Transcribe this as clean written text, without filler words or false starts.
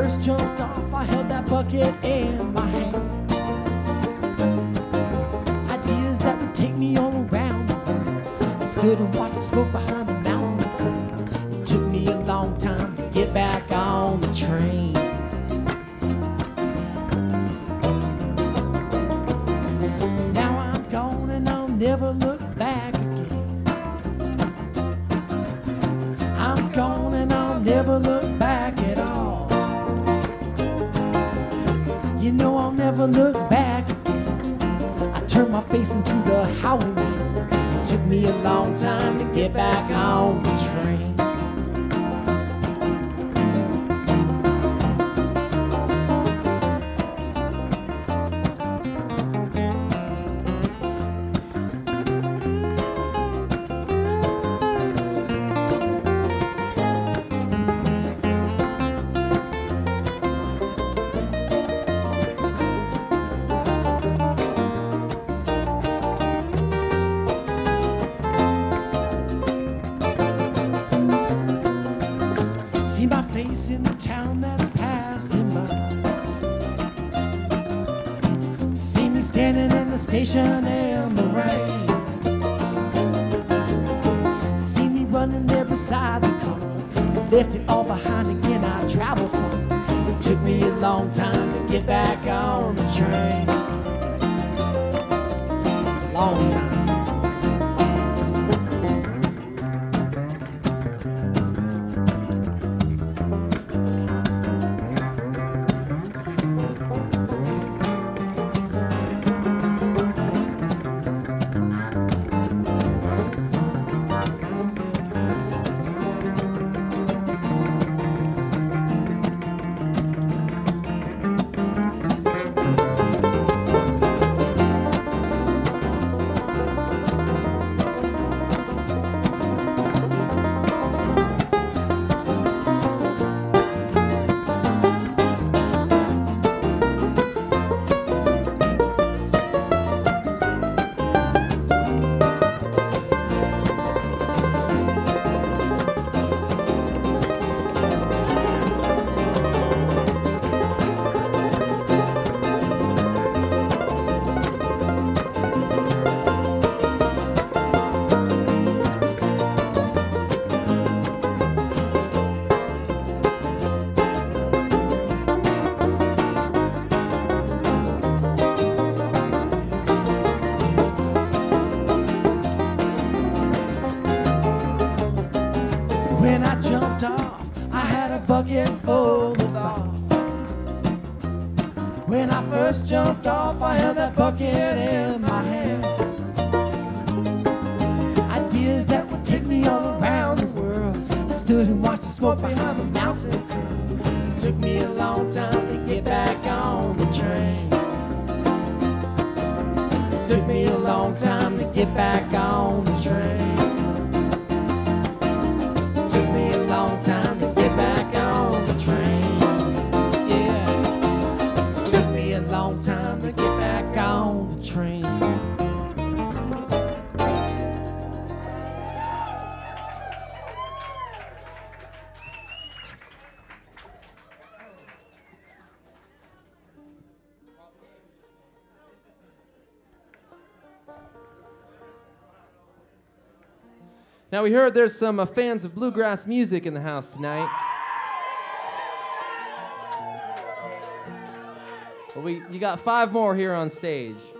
first jumped off, I held that bucket in my hand. Ideas that would take me all around the world. I stood and watched the smoke behind the mountain curl. It took me a long time to get back on the train. Now I'm gone and I'll never look back again. I'm gone and I'll never look back at all. You know I'll never look back again. I turned my face into the howling wind. It took me a long time to get back on the train. See my face in the town that's passing by. See me standing in the station in the rain. See me running there beside the car. I left it all behind again, I travel far. It took me a long time to get back on the train. Long time. When I jumped off, I had a bucket full of thoughts. When I first jumped off, I held that bucket in my hand. Ideas that would take me all around the world. I stood and watched the smoke behind the mountain curl. It took me a long time to get back on the train. It took me a long time to get back on the train. Took me a long time to get back on the train. Yeah. Took me a long time to get back on the train. Now we heard there's some fans of bluegrass music in the house tonight. Well, you got 5 more here on stage.